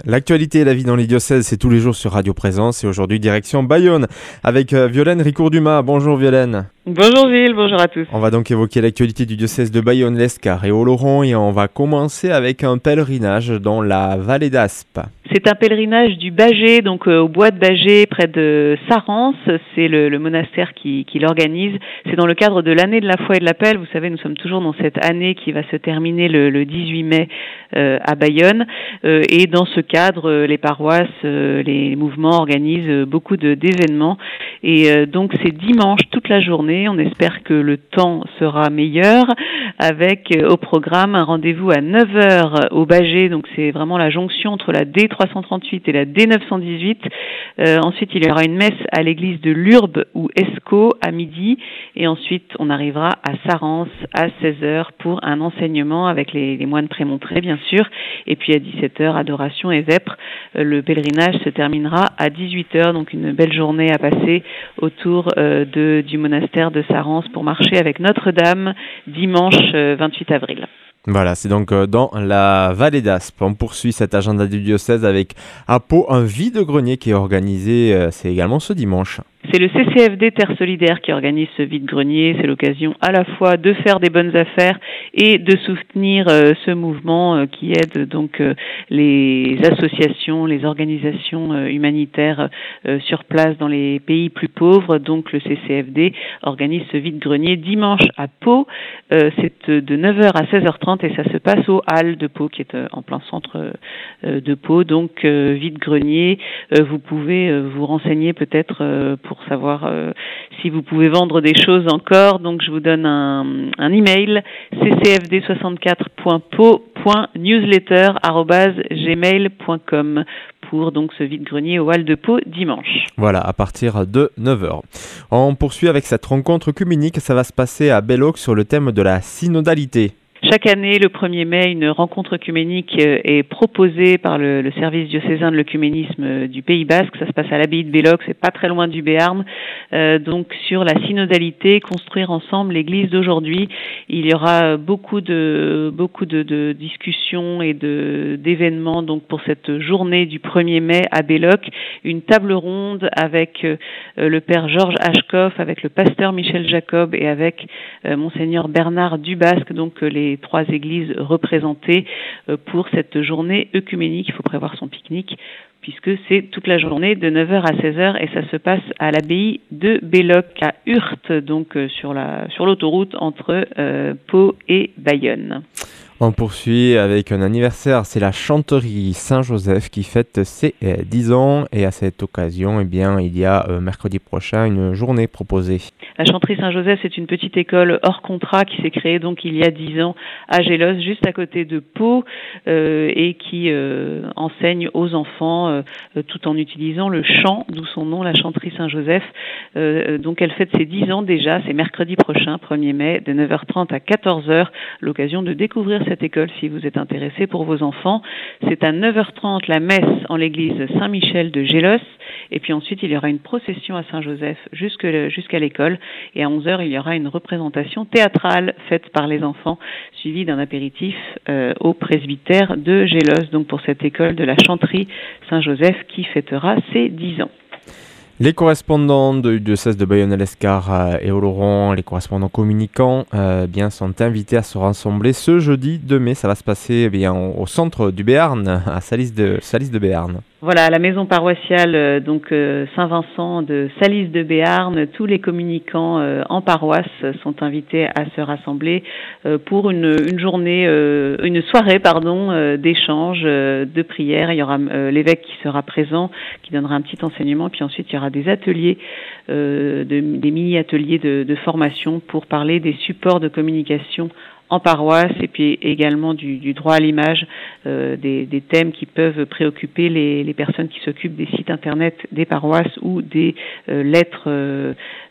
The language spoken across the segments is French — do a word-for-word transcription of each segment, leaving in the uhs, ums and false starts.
L'actualité et la vie dans les diocèses, c'est tous les jours sur Radio Présence et aujourd'hui direction Bayonne avec euh, Violaine Ricourt-Dumas. Bonjour Violaine. Bonjour Gilles, bonjour à tous. On va donc évoquer l'actualité du diocèse de Bayonne, l'Escar et Oloron et on va commencer avec un pèlerinage dans la vallée d'Aspe. C'est un pèlerinage du Bâgé, donc euh, au bois de Bâgé, près de Sarance. C'est le, le monastère qui, qui l'organise. C'est dans le cadre de l'année de la foi et de l'appel. Vous savez, nous sommes toujours dans cette année qui va se terminer le, le dix-huit mai euh, à Bayonne. Euh, et dans ce cadre, euh, les paroisses, euh, les mouvements organisent euh, beaucoup de, d'événements. Et euh, donc c'est dimanche toute la journée. On espère que le temps sera meilleur avec euh, au programme un rendez-vous à neuf heures au Bâgé. Donc c'est vraiment la jonction entre la D trois cent trente-huit et la D neuf cent dix-huit. Euh, ensuite, il y aura une messe à l'église de Lurbe ou Escaut à midi. Et ensuite, on arrivera à Sarance à seize heures pour un enseignement avec les, les moines prémontrés, bien sûr. Et puis à dix-sept heures, adoration et vêpres. Euh, le pèlerinage se terminera à dix-huit heures. Donc une belle journée à passer autour euh, de, du monastère de Sarance pour marcher avec Notre-Dame dimanche euh, vingt-huit avril. Voilà, c'est donc dans la vallée d'Aspe. On poursuit cet agenda du diocèse avec à Pau un vide-grenier qui est organisé, c'est également ce dimanche. C'est le C C F D Terre Solidaire qui organise ce vide-grenier. C'est l'occasion à la fois de faire des bonnes affaires et de soutenir euh, ce mouvement euh, qui aide donc euh, les associations, les organisations euh, humanitaires euh, sur place dans les pays plus pauvres. Donc le C C F D organise ce vide-grenier dimanche à Pau. Euh, c'est de neuf heures à seize heures trente et ça se passe au Hall de Pau qui est euh, en plein centre euh, de Pau. Donc euh, vide-grenier, euh, vous pouvez euh, vous renseigner peut-être euh, pour pour savoir euh, si vous pouvez vendre des choses encore. Donc je vous donne un, un email c c f d soixante-quatre point pau point newsletter arobase gmail point com pour donc ce vide-grenier au Hall de Pau dimanche. Voilà, à partir de neuf heures. On poursuit avec cette rencontre œcuménique. Ça va se passer à Belloc sur le thème de la synodalité. Chaque année, le premier mai, une rencontre œcuménique est proposée par le, le service diocésain de l'œcuménisme du Pays Basque. Ça se passe à l'abbaye de Belloc, c'est pas très loin du Béarn. Euh, donc sur la synodalité, construire ensemble l'Église d'aujourd'hui. Il y aura beaucoup de beaucoup de, de discussions et de d'événements donc pour cette journée du premier mai à Belloc. Une table ronde avec euh, le père Georges Ashkoff, avec le pasteur Michel Jacob et avec euh, monseigneur Bernard Dubasque, donc euh, les trois églises représentées pour cette journée œcuménique. Il faut prévoir son pique-nique puisque c'est toute la journée de neuf heures à seize heures et ça se passe à l'abbaye de Belloc à Hurth, donc sur la sur l'autoroute entre euh, Pau et Bayonne. On poursuit avec un anniversaire, c'est la chanterie Saint-Joseph qui fête ses dix ans et à cette occasion, eh bien, il y a euh, mercredi prochain une journée proposée. La chanterie Saint-Joseph, c'est une petite école hors contrat qui s'est créée donc il y a dix ans à Gélos, juste à côté de Pau, euh, et qui euh, enseigne aux enfants euh, tout en utilisant le chant, d'où son nom, la chanterie Saint-Joseph. Euh, donc elle fête ses dix ans déjà, c'est mercredi prochain, premier mai, de neuf heures trente à quatorze heures, l'occasion de découvrir cette école si vous êtes intéressé pour vos enfants. C'est à neuf heures trente la messe en l'église Saint-Michel de Gélos et puis ensuite il y aura une procession à Saint-Joseph jusque, jusqu'à l'école et à onze heures il y aura une représentation théâtrale faite par les enfants suivie d'un apéritif euh, au presbytère de Gélos, donc pour cette école de la chanterie Saint-Joseph qui fêtera ses dix ans. Les correspondants du diocèse de Bayonne-l'Escar euh, et Oloron, les correspondants communicants, euh, bien, sont invités à se rassembler ce jeudi deux mai. Ça va se passer eh bien, au centre du Béarn, à Salis de, Salis de Béarn. Voilà, à la maison paroissiale euh, donc euh, Saint-Vincent de Salis de Béarn, tous les communicants euh, en paroisse sont invités à se rassembler euh, pour une, une journée, euh, une soirée pardon, euh, d'échange, euh, de prière. Il y aura euh, l'évêque qui sera présent, qui donnera un petit enseignement, puis ensuite il y aura des ateliers, euh, de, des mini-ateliers de, de formation pour parler des supports de communication en paroisse et puis également du, du droit à l'image, euh, des, des thèmes qui peuvent préoccuper les, les personnes qui s'occupent des sites internet des paroisses ou des euh, lettres euh,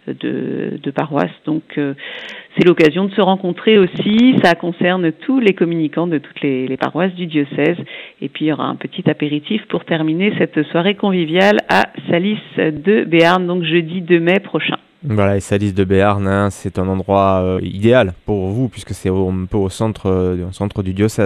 de, de paroisse. Donc euh, c'est l'occasion de se rencontrer aussi, ça concerne tous les communicants de toutes les, les paroisses du diocèse et puis il y aura un petit apéritif pour terminer cette soirée conviviale à Salis de Béarn, donc jeudi deux mai prochain. Voilà, et Salis de Béarn, hein, c'est un endroit euh, idéal pour vous puisque c'est un peu au centre, euh, au centre du diocèse.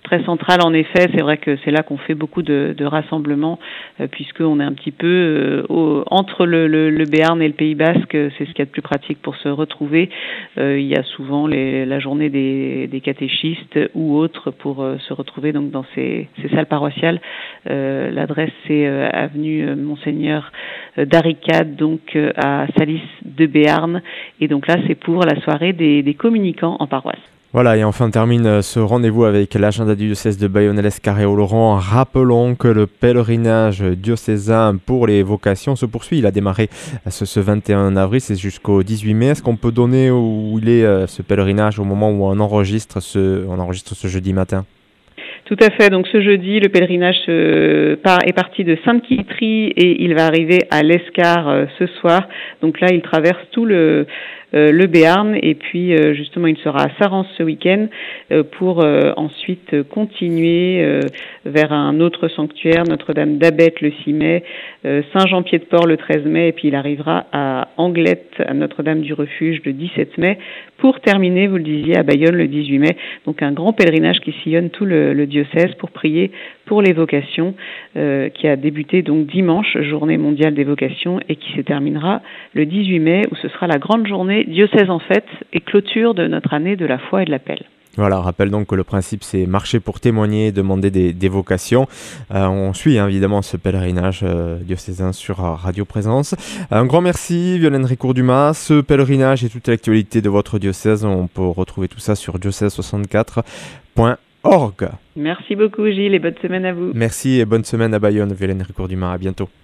très central en effet. C'est vrai que c'est là qu'on fait beaucoup de, de rassemblements, euh, puisqu'on est un petit peu euh, au, entre le, le, le Béarn et le Pays Basque. C'est ce qu'il y a de plus pratique pour se retrouver. Euh, il y a souvent les, la journée des, des catéchistes ou autres pour euh, se retrouver donc dans ces, ces salles paroissiales. Euh, l'adresse c'est euh, avenue euh, Monseigneur euh, Darricade, donc euh, à Salis de Béarn. Et donc là, c'est pour la soirée des, des communicants en paroisse. Voilà, et enfin on termine ce rendez-vous avec l'agenda du diocèse de Bayonne-Lescar et Oloron. Rappelons que le pèlerinage diocésain pour les vocations se poursuit. Il a démarré ce, ce vingt et un avril, c'est jusqu'au dix-huit mai. Est-ce qu'on peut donner où il est ce pèlerinage au moment où on enregistre ce, on enregistre ce jeudi matin ? Tout à fait. Donc ce jeudi, le pèlerinage euh, part, est parti de Sainte-Quitterie et il va arriver à l'Escar euh, ce soir. Donc là, il traverse tout le euh, le Béarn et puis euh, justement, il sera à Sarance ce week-end euh, pour euh, ensuite continuer euh, vers un autre sanctuaire, Notre-Dame d'Abette le six mai, euh, Saint-Jean-Pied-de-Port le treize mai et puis il arrivera à Anglette, à Notre-Dame du Refuge le dix-sept mai pour terminer, vous le disiez, à Bayonne le dix-huit mai. Donc un grand pèlerinage qui sillonne tout le, le diocèse pour prier pour les vocations, euh, qui a débuté donc dimanche, journée mondiale des vocations, et qui se terminera le dix-huit mai, où ce sera la grande journée diocèse en fête et clôture de notre année de la foi et de l'appel. Voilà, rappelle donc que le principe c'est marcher pour témoigner, demander des, des vocations. Euh, on suit hein, évidemment ce pèlerinage euh, diocésain sur euh, Radio Présence. Un grand merci Violaine Ricourt-Dumas. Ce pèlerinage et toute l'actualité de votre diocèse, on peut retrouver tout ça sur diocèse soixante-quatre point org. Merci beaucoup Gilles et bonne semaine à vous. Merci et bonne semaine à Bayonne, Violaine Ricourt-Dumas. À bientôt.